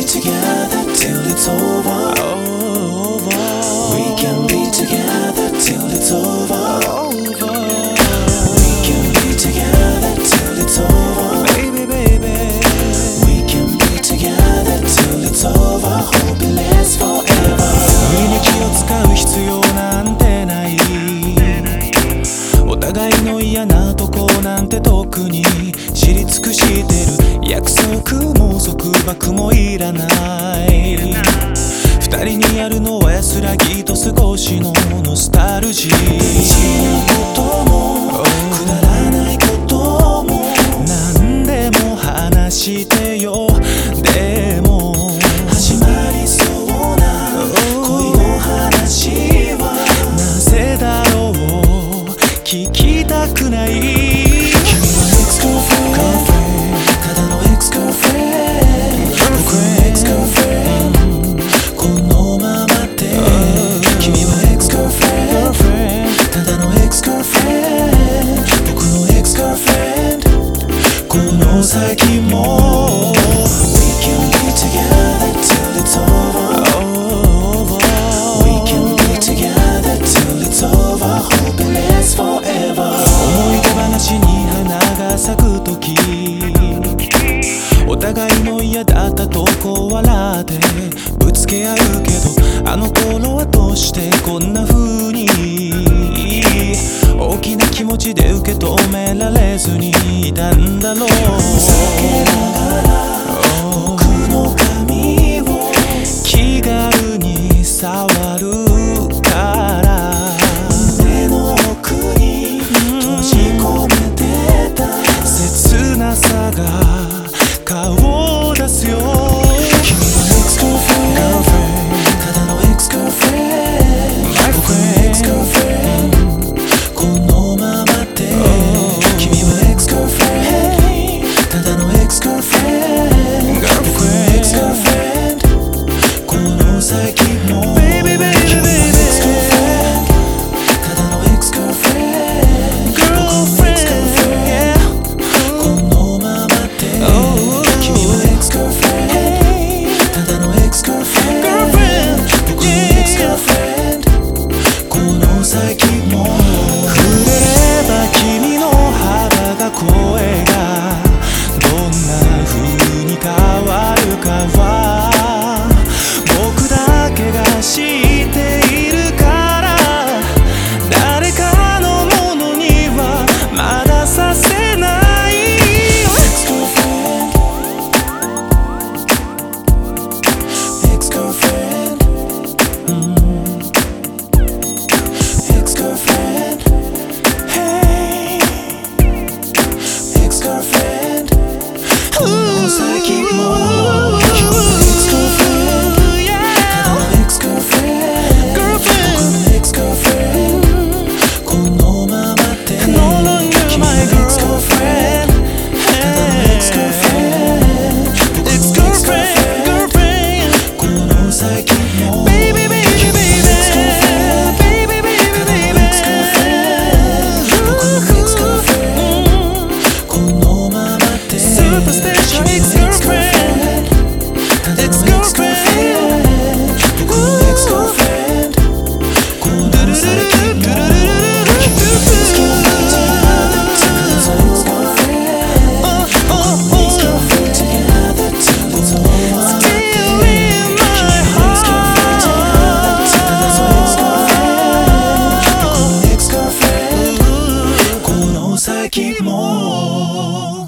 together till it's over. We can be together till it's over. We can be together till it's over. Baby, baby. We can be together till it's over. Hope it lasts forever. 無理に気を使う必要なんてない。お互いの嫌なとこなんて特に知り尽くしてる。約束も束縛もいらない。二人にやるのは安らぎと少しのノスタルジー。 大事なこともくだらないことも何でも話してよ。でも始まりそうな恋の話はなぜだろう聞きたくない。 君は ex-girlfriend ただの ex-girlfriend 僕の ex-girlfriend このままで君は ex-girlfriend ただの ex-girlfriend 僕の ex-girlfriend この先も We can be together till it's over. We can be together till it's over. Hope it lasts forever. 思い出話に花が咲くときお互いの嫌だったとこ笑ってぶつけ合うけどあの頃はどうしてこんな風に大きな気持ちで受け止められずにいたんだろう。 避けながら僕の髪を気軽に触るから胸の奥に閉じ込めてた切なさが顔を出すよ。 君は ex-girlfriend ただの ex-girlfriend 僕の ex-girlfriend このままで君は ex-girlfriend ただの ex-girlfriend 僕の ex-girlfriend この先も Baby, baby, baby, ex-girlfriend ただの ex-girlfriend 僕の ex-girlfriend このままで君は ex-girlfriend ただの ex-girlfriend 僕の ex-girlfriend この先も触れれば君の肌が声がどんな風に変わるかは僕だけが知っているから誰かのものにはまださせない。 ex-girlfriend ex-girlfriend ex-girlfriend Hey ex-girlfriend この先も君の ex-girlfriend ただの ex-girlfriend 僕の ex-girlfriend このままで君の ex-girlfriend ただの ex-girlfriend 僕の ex-girlfriend この先も Baby, baby, baby, baby, baby, baby, このままで Super special ex-girlfriend ex-girlfriend 僕の ex-girlfriend この先も ex-girlfriend together till it's over. Still in my heart. ex-girlfriend この先も